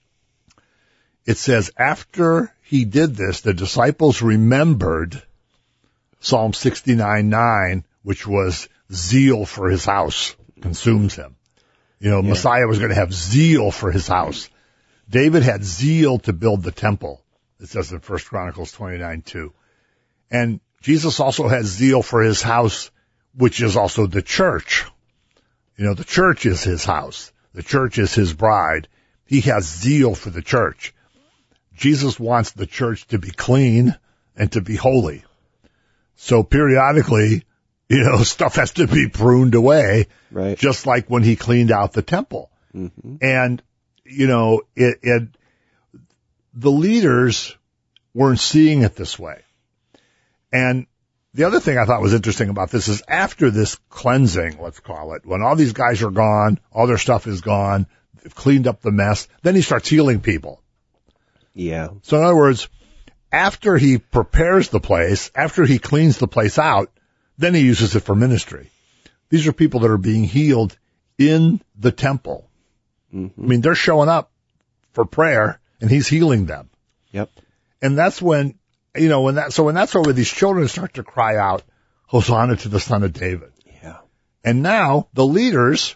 Speaker 2: It says, after he did this, the disciples remembered Psalm sixty-nine nine, which was zeal for his house consumes him. You know,
Speaker 1: Yeah.
Speaker 2: Messiah was going to have zeal for his house. David had zeal to build the temple. It says in First Chronicles twenty-nine two. And Jesus also has zeal for his house, which is also the church. You know, the church is his house. The church is his bride. He has zeal for the church. Jesus wants the church to be clean and to be holy. So periodically, you know, stuff has to be pruned away,
Speaker 1: Right.
Speaker 2: just like when he cleaned out the temple.
Speaker 1: Mm-hmm.
Speaker 2: And, you know, it, it, the leaders weren't seeing it this way. And the other thing I thought was interesting about this is after this cleansing, let's call it, when all these guys are gone, all their stuff is gone, they've cleaned up the mess, then he starts healing people.
Speaker 1: Yeah.
Speaker 2: So in other words, after he prepares the place, after he cleans the place out, then he uses it for ministry. These are people that are being healed in the temple.
Speaker 1: Mm-hmm.
Speaker 2: I mean, they're showing up for prayer and he's healing them.
Speaker 1: Yep.
Speaker 2: And that's when, you know, when that, so when that's over, these children start to cry out, Hosanna to the Son of David.
Speaker 1: Yeah.
Speaker 2: And now the leaders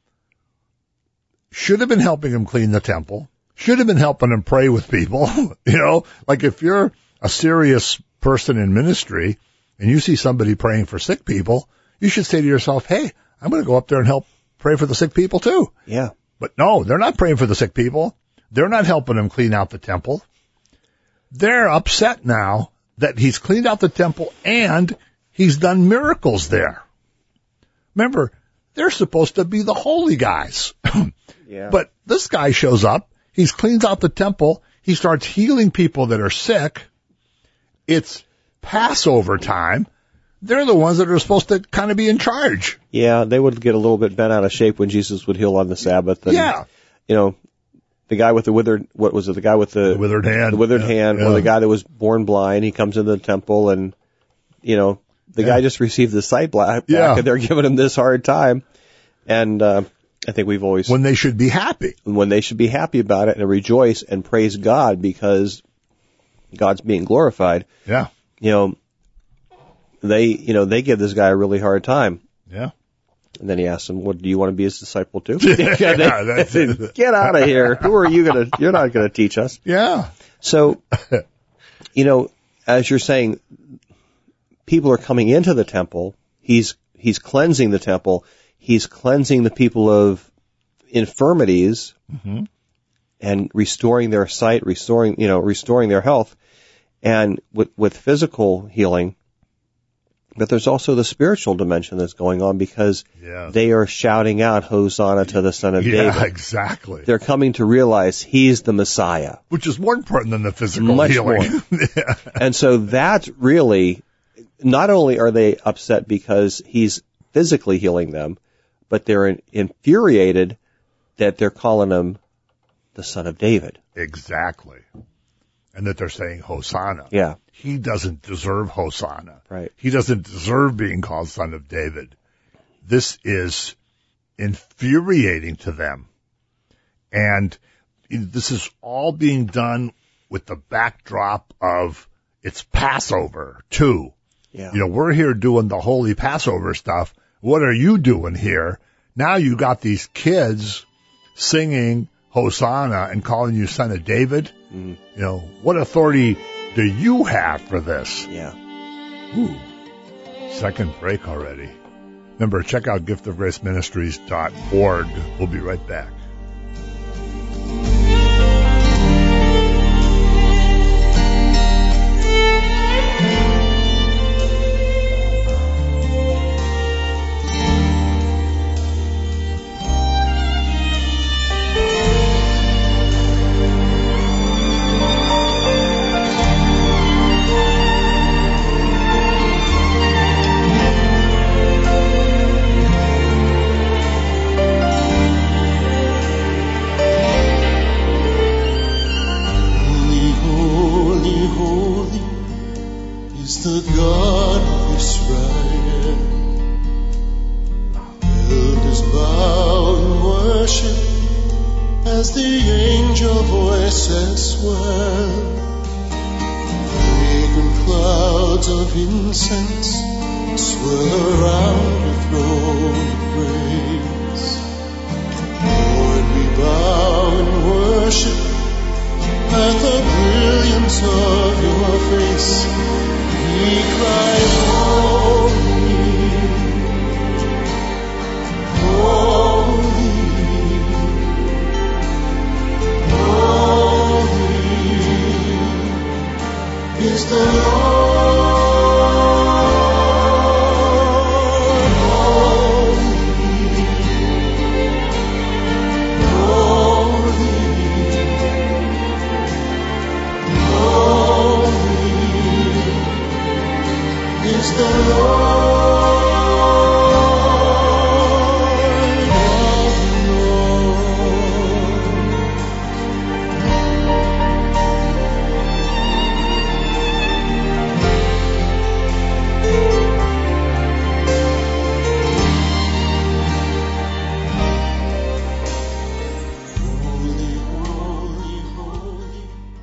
Speaker 2: should have been helping him clean the temple, should have been helping him pray with people. You know, like if you're a serious person in ministry and you see somebody praying for sick people, you should say to yourself, hey, I'm going to go up there and help pray for the sick people too.
Speaker 1: Yeah.
Speaker 2: But no, they're not praying for the sick people. They're not helping him clean out the temple. They're upset now that he's cleaned out the temple and he's done miracles there. Remember, they're supposed to be the holy guys.
Speaker 1: Yeah.
Speaker 2: But this guy shows up, he's cleans out the temple, he starts healing people that are sick. It's Passover time. They're the ones that are supposed to kind of be in charge.
Speaker 1: Yeah, they would get a little bit bent out of shape when Jesus would heal on the Sabbath. And,
Speaker 2: Yeah.
Speaker 1: You know, the guy with the withered, what was it? The guy with the,
Speaker 2: The withered hand.
Speaker 1: the withered
Speaker 2: Yeah,
Speaker 1: hand,
Speaker 2: yeah.
Speaker 1: or the guy that was born blind. He comes into the temple and, you know, the
Speaker 2: Yeah.
Speaker 1: guy just received the sight back,
Speaker 2: Yeah.
Speaker 1: and they're giving him this hard time. And uh, I think we've always,
Speaker 2: When they should be happy.
Speaker 1: when they should be happy about it and rejoice and praise God because God's being glorified.
Speaker 2: Yeah.
Speaker 1: You know, they, you know, they give this guy a really hard time.
Speaker 2: Yeah.
Speaker 1: And then he asks him, "What do you want to be his disciple too?"
Speaker 2: Yeah, that's it.
Speaker 1: Get out of here! Who are you gonna? You're not gonna teach us.
Speaker 2: Yeah.
Speaker 1: So, you know, as you're saying, people are coming into the temple. He's he's cleansing the temple. He's cleansing the people of infirmities
Speaker 2: Mm-hmm.
Speaker 1: and restoring their sight, restoring you know, restoring their health, and with with physical healing. But there's also the spiritual dimension that's going on because
Speaker 2: Yeah.
Speaker 1: they are shouting out, Hosanna to the Son of
Speaker 2: Yeah,
Speaker 1: David.
Speaker 2: exactly.
Speaker 1: They're coming to realize he's the Messiah.
Speaker 2: Which is more important than the physical
Speaker 1: Much
Speaker 2: healing. Yeah.
Speaker 1: And so that's really, not only are they upset because he's physically healing them, but they're in, infuriated that they're calling him the Son of David.
Speaker 2: Exactly. And that they're saying Hosanna.
Speaker 1: Yeah.
Speaker 2: He doesn't deserve Hosanna.
Speaker 1: Right.
Speaker 2: He doesn't deserve being called Son of David. This is infuriating to them. And this is all being done with the backdrop of it's Passover, too.
Speaker 1: Yeah.
Speaker 2: You know, we're here doing the holy Passover stuff. What are you doing here? Now you got these kids singing Hosanna and calling you Son of David.
Speaker 1: Mm.
Speaker 2: You know, what authority do you have for this?
Speaker 1: Yeah.
Speaker 2: Ooh, second break already. Remember, check out gift of grace ministries dot org. We'll be right back.
Speaker 3: Holy, holy, holy is the God of Israel. Elders bow in worship as the angel voices swell. Fragrant clouds of incense swirl around your throne of grace. Lord, we bow in worship radiance of your face, we cry, holy, holy, holy is the Lord. The Lord of Holy, holy, holy.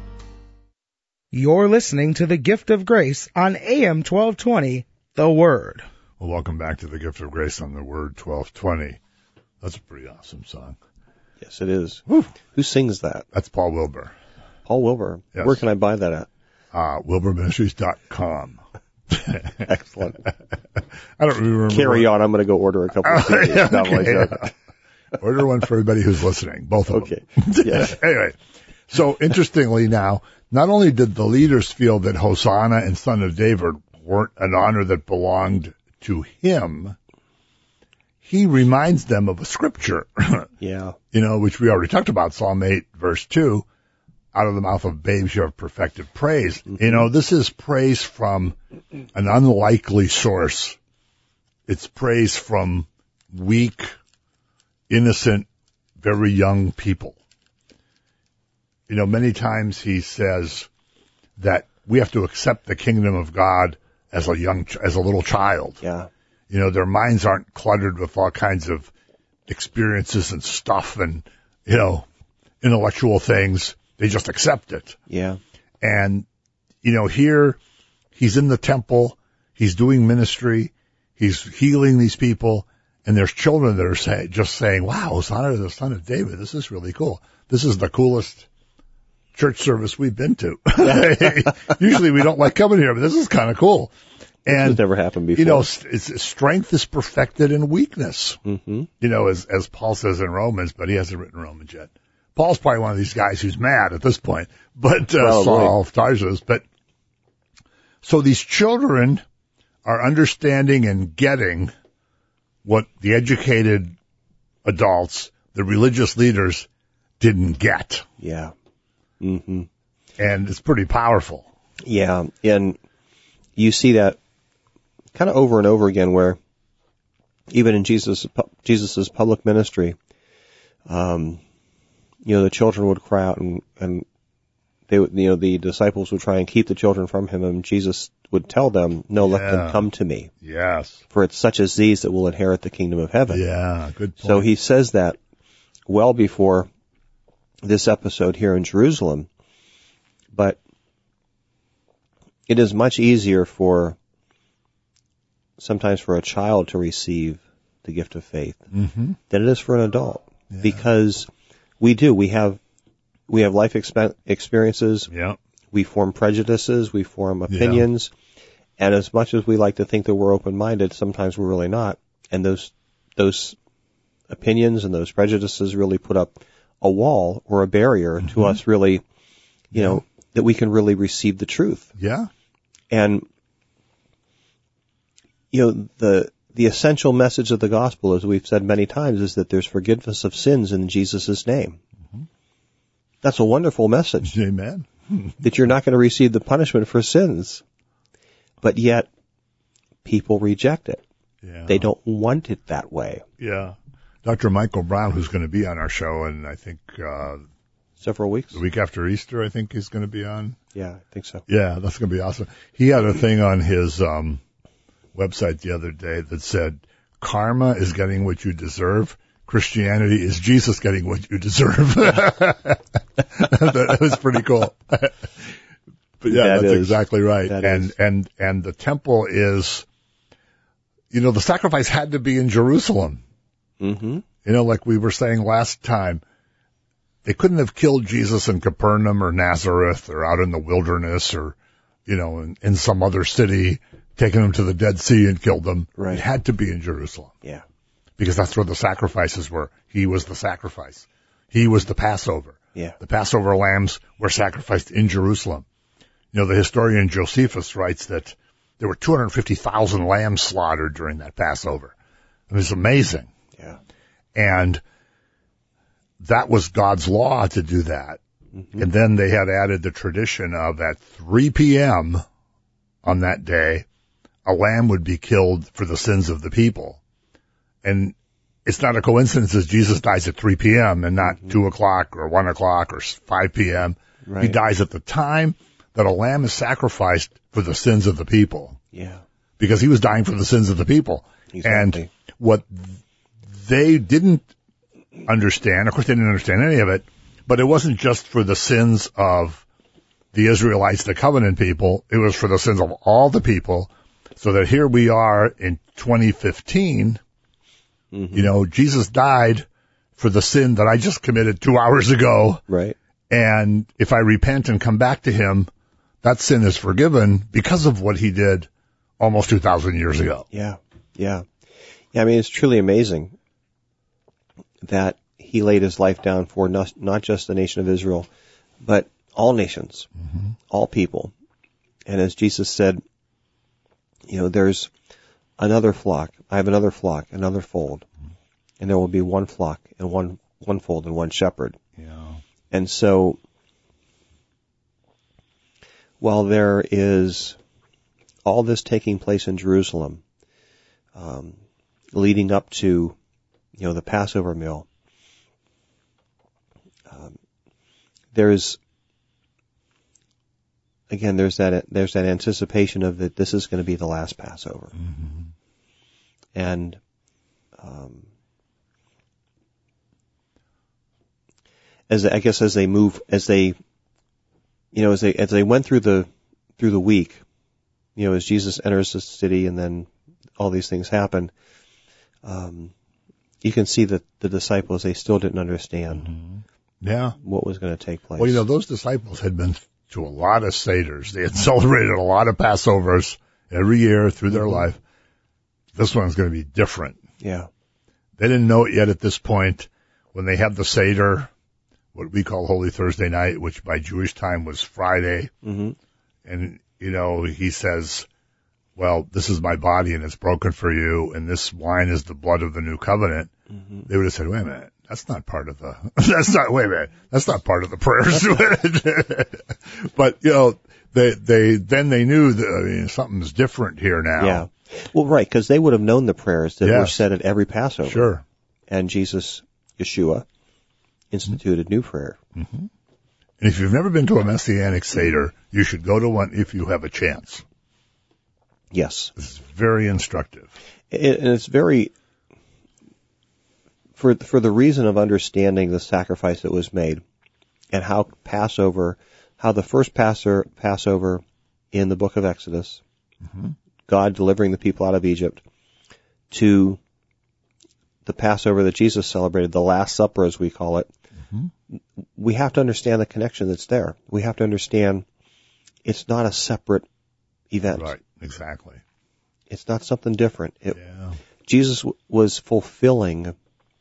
Speaker 4: You're listening to The Gift of Grace on A M twelve twenty, The Word.
Speaker 2: Well, welcome back to the Gift of Grace on the Word twelve twenty. That's a pretty awesome song.
Speaker 1: Yes, it is.
Speaker 2: Whew.
Speaker 1: Who sings that?
Speaker 2: That's Paul Wilbur.
Speaker 1: Paul Wilbur.
Speaker 2: Yes.
Speaker 1: Where can I buy that at?
Speaker 2: Uh, wilbur ministries dot com.
Speaker 1: Excellent.
Speaker 2: I don't remember.
Speaker 1: Carry on. I'm going to go order a couple of C Ds.
Speaker 2: Yeah,
Speaker 1: Not
Speaker 2: okay,
Speaker 1: like
Speaker 2: yeah. Order one for everybody who's listening, both of
Speaker 1: Okay.
Speaker 2: them.
Speaker 1: Yes.
Speaker 2: Anyway, so interestingly now, not only did the leaders feel that Hosanna and Son of David weren't an honor that belonged to him, he reminds them of a scripture,
Speaker 1: Yeah.
Speaker 2: you know, which we already talked about, Psalm eight, verse two, out of the mouth of babes you have perfected praise. Mm-hmm. You know, this is praise from an unlikely source. It's praise from weak, innocent, very young people. You know, many times he says that we have to accept the kingdom of God as a young, as a little child.
Speaker 1: Yeah.
Speaker 2: You know, their minds aren't cluttered with all kinds of experiences and stuff and, you know, intellectual things. They just accept it.
Speaker 1: Yeah.
Speaker 2: And, you know, here he's in the temple, he's doing ministry, he's healing these people, and there's children that are say, just saying, wow, Hosanna to the Son of David. This is really cool. This is the coolest church service we've been to. Usually we don't like coming here, but this is kind of cool. And
Speaker 1: this has never happened before.
Speaker 2: You know, it's, strength is perfected in weakness.
Speaker 1: Mm-hmm.
Speaker 2: You know, as as Paul says in Romans, but he hasn't written Romans yet. Paul's probably one of these guys who's mad at this point, but uh, Saul of Tarsus. But so these children are understanding and getting what the educated adults, the religious leaders, didn't get.
Speaker 1: Yeah. Mm-hmm.
Speaker 2: And it's pretty powerful.
Speaker 1: Yeah, and you see that kind of over and over again, where even in Jesus Jesus's public ministry, um, you know, the children would cry out, and and they would, you know, the disciples would try and keep the children from him, and Jesus would tell them, "No,
Speaker 2: yeah.
Speaker 1: let them come to me."
Speaker 2: Yes,
Speaker 1: for it's such as these that will inherit the kingdom of heaven.
Speaker 2: Yeah, good point.
Speaker 1: So he says that well before this episode here in Jerusalem, but it is much easier for sometimes for a child to receive the gift of faith
Speaker 2: mm-hmm.
Speaker 1: than it is for an adult,
Speaker 2: yeah.
Speaker 1: because we do we have we have life exp- experiences,
Speaker 2: yeah.
Speaker 1: we form prejudices, we form opinions, yeah. and as much as we like to think that we're open-minded, sometimes we're really not, and those those opinions and those prejudices really put up a wall or a barrier mm-hmm. to us really, you yeah. know, that we can really receive the truth.
Speaker 2: Yeah.
Speaker 1: And, you know, the the essential message of the gospel, as we've said many times, is that there's forgiveness of sins in Jesus' name. Mm-hmm. That's a wonderful message.
Speaker 2: Amen.
Speaker 1: That you're not going to receive the punishment for sins. But yet, people reject it.
Speaker 2: Yeah.
Speaker 1: They don't want it that way.
Speaker 2: Yeah. Doctor Michael Brown, who's going to be on our show, and I think uh
Speaker 1: several weeks,
Speaker 2: the week after Easter, I think he's going to be on.
Speaker 1: Yeah, I think so.
Speaker 2: Yeah, that's going to be awesome. He had a thing on his um website the other day that said, "Karma is getting what you deserve. Christianity is Jesus getting what you deserve." That was pretty cool. But yeah,
Speaker 1: that
Speaker 2: that's
Speaker 1: is.
Speaker 2: exactly right.
Speaker 1: That
Speaker 2: and
Speaker 1: is.
Speaker 2: and and the temple is, you know, the sacrifice had to be in Jerusalem.
Speaker 1: Mm-hmm.
Speaker 2: You know, like we were saying last time, they couldn't have killed Jesus in Capernaum or Nazareth or out in the wilderness or, you know, in, in some other city, taken him to the Dead Sea and killed them.
Speaker 1: Right.
Speaker 2: It had to be in Jerusalem.
Speaker 1: Yeah.
Speaker 2: Because that's where the sacrifices were. He was the sacrifice. He was the Passover.
Speaker 1: Yeah.
Speaker 2: The Passover lambs were sacrificed in Jerusalem. You know, the historian Josephus writes that there were two hundred fifty thousand lambs slaughtered during that Passover. It was amazing.
Speaker 1: Yeah.
Speaker 2: And that was God's law to do that. Mm-hmm. And then they had added the tradition of at three p.m. on that day, a lamb would be killed for the sins of the people. And it's not a coincidence that Jesus dies at three p.m. and not mm-hmm. two o'clock or one o'clock or five p.m. Right. He dies at the time that a lamb is sacrificed for the sins of the people.
Speaker 1: Yeah.
Speaker 2: Because he was dying for the sins of the people.
Speaker 1: Exactly.
Speaker 2: And what they didn't understand, of course they didn't understand any of it, but it wasn't just for the sins of the Israelites, the covenant people. It was for the sins of all the people. So that here we are in twenty fifteen, mm-hmm. you know, Jesus died for the sin that I just committed two hours ago.
Speaker 1: Right.
Speaker 2: And if I repent and come back to him, that sin is forgiven because of what he did almost two thousand years ago.
Speaker 1: Yeah. Yeah. Yeah. I mean, it's truly amazing that he laid his life down for not, not just the nation of Israel, but all nations, mm-hmm. all people. And as Jesus said, you know, there's another flock. I have another flock, another fold. Mm-hmm. And there will be one flock and one, one fold and one shepherd.
Speaker 2: Yeah.
Speaker 1: And so, while there is all this taking place in Jerusalem, um, leading up to, you know, the Passover meal, um, there's, again, there's that, there's that anticipation of that this is going to be the last Passover.
Speaker 2: Mm-hmm.
Speaker 1: And, um, as, I guess as they move, as they, you know, as they, as they went through the, through the week, you know, as Jesus enters the city and then all these things happen, um, you can see that the disciples, they still didn't understand
Speaker 2: mm-hmm. yeah.
Speaker 1: what was going to take place.
Speaker 2: Well, you know, those disciples had been to a lot of Seders. They had celebrated a lot of Passovers every year through their mm-hmm. life. This one's going to be different.
Speaker 1: Yeah.
Speaker 2: They didn't know it yet at this point when they had the Seder, what we call Holy Thursday night, which by Jewish time was Friday.
Speaker 1: Mm-hmm.
Speaker 2: And, you know, he says, well, this is my body and it's broken for you, and this wine is the blood of the new covenant. Mm-hmm. They would have said, wait a minute, that's not part of the, that's not, wait a minute, that's not part of the prayers. But, you know, they, they, then they knew that, I mean, something's different here now.
Speaker 1: Yeah. Well, right, because they would have known the prayers that
Speaker 2: yes.
Speaker 1: were said at every Passover.
Speaker 2: Sure.
Speaker 1: And Jesus, Yeshua, instituted mm-hmm. new prayer.
Speaker 2: Mm-hmm. And if you've never been to a Messianic Seder, you should go to one if you have a chance.
Speaker 1: Yes.
Speaker 2: It's very instructive.
Speaker 1: It, and it's very, for, for the reason of understanding the sacrifice that was made and how Passover, how the first Passover, Passover in the book of Exodus, mm-hmm. God delivering the people out of Egypt, to the Passover that Jesus celebrated, the Last Supper as we call it, mm-hmm. we have to understand the connection that's there. We have to understand it's not a separate event.
Speaker 2: Right, exactly.
Speaker 1: It's not something different. It,
Speaker 2: yeah.
Speaker 1: Jesus w- was fulfilling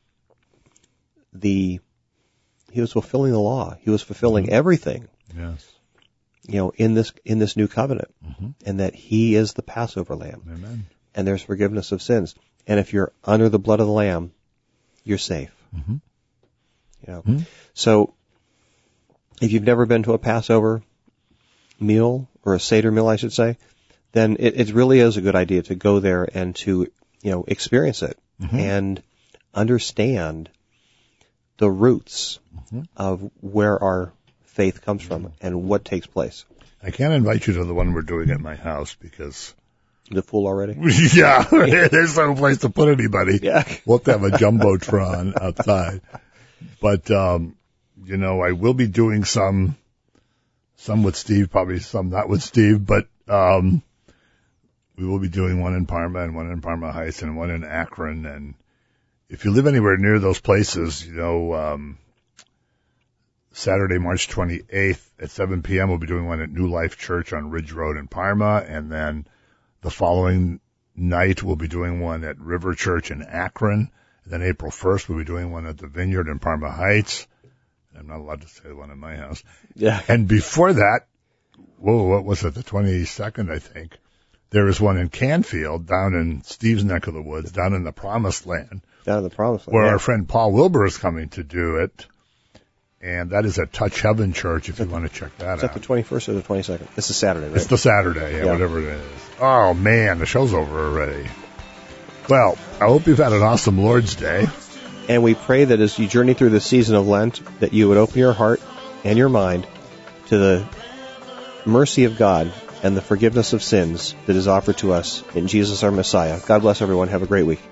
Speaker 1: the, he was fulfilling the law. He was fulfilling mm-hmm. everything.
Speaker 2: Yes.
Speaker 1: You know, in this, in this new covenant.
Speaker 2: Mm-hmm.
Speaker 1: And that he is the Passover lamb.
Speaker 2: Amen.
Speaker 1: And there's forgiveness of sins. And if you're under the blood of the lamb, you're safe.
Speaker 2: Mm-hmm.
Speaker 1: You know,
Speaker 2: mm-hmm.
Speaker 1: so if you've never been to a Passover meal or a Seder meal, I should say, then it, it really is a good idea to go there and to, you know, experience it mm-hmm. and understand the roots mm-hmm. of where our faith comes from mm-hmm. and what takes place.
Speaker 2: I can't invite you to the one we're doing at my house because
Speaker 1: the full already?
Speaker 2: Yeah, there's no place to put anybody.
Speaker 1: Yeah.
Speaker 2: We'll have to have a jumbotron outside. But, um, you know, I will be doing some, some with Steve, probably some not with Steve, but, um, we will be doing one in Parma and one in Parma Heights and one in Akron. And if you live anywhere near those places, you know, um, Saturday, March twenty-eighth at seven p.m. We'll be doing one at New Life Church on Ridge Road in Parma. And then the following night, we'll be doing one at River Church in Akron. And then April first, we'll be doing one at the Vineyard in Parma Heights. I'm not allowed to say one in my house.
Speaker 1: Yeah.
Speaker 2: And before that, whoa, what was it? The twenty-second, I think. There is one in Canfield, down in Steve's neck of the woods, down in the Promised Land.
Speaker 1: Down in the Promised Land.
Speaker 2: Where
Speaker 1: yeah.
Speaker 2: our friend Paul Wilbur is coming to do it. And that is at Touch Heaven Church if you want to check that
Speaker 1: Is
Speaker 2: out.
Speaker 1: that the twenty-first or the twenty-second? It's the Saturday, right?
Speaker 2: It's the Saturday, yeah,
Speaker 1: Yeah.
Speaker 2: whatever it is. Oh, man, the show's over already. Well, I hope you've had an awesome Lord's Day.
Speaker 1: And we pray that as you journey through the season of Lent, that you would open your heart and your mind to the mercy of God and the forgiveness of sins that is offered to us in Jesus our Messiah. God bless everyone. Have a great week.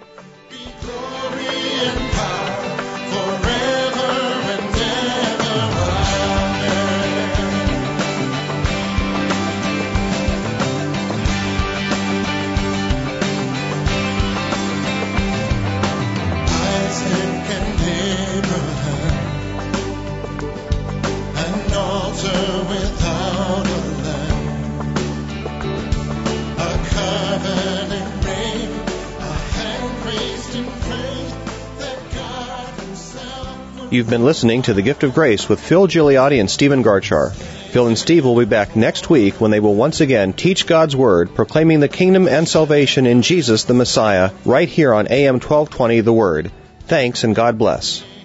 Speaker 1: You've been listening to The Gift of Grace with Phil Gigliotti and Stephen Garchar. Phil and Steve will be back next week when they will once again teach God's Word, proclaiming the kingdom and salvation in Jesus the Messiah, right here on A M twelve twenty The Word. Thanks and God bless.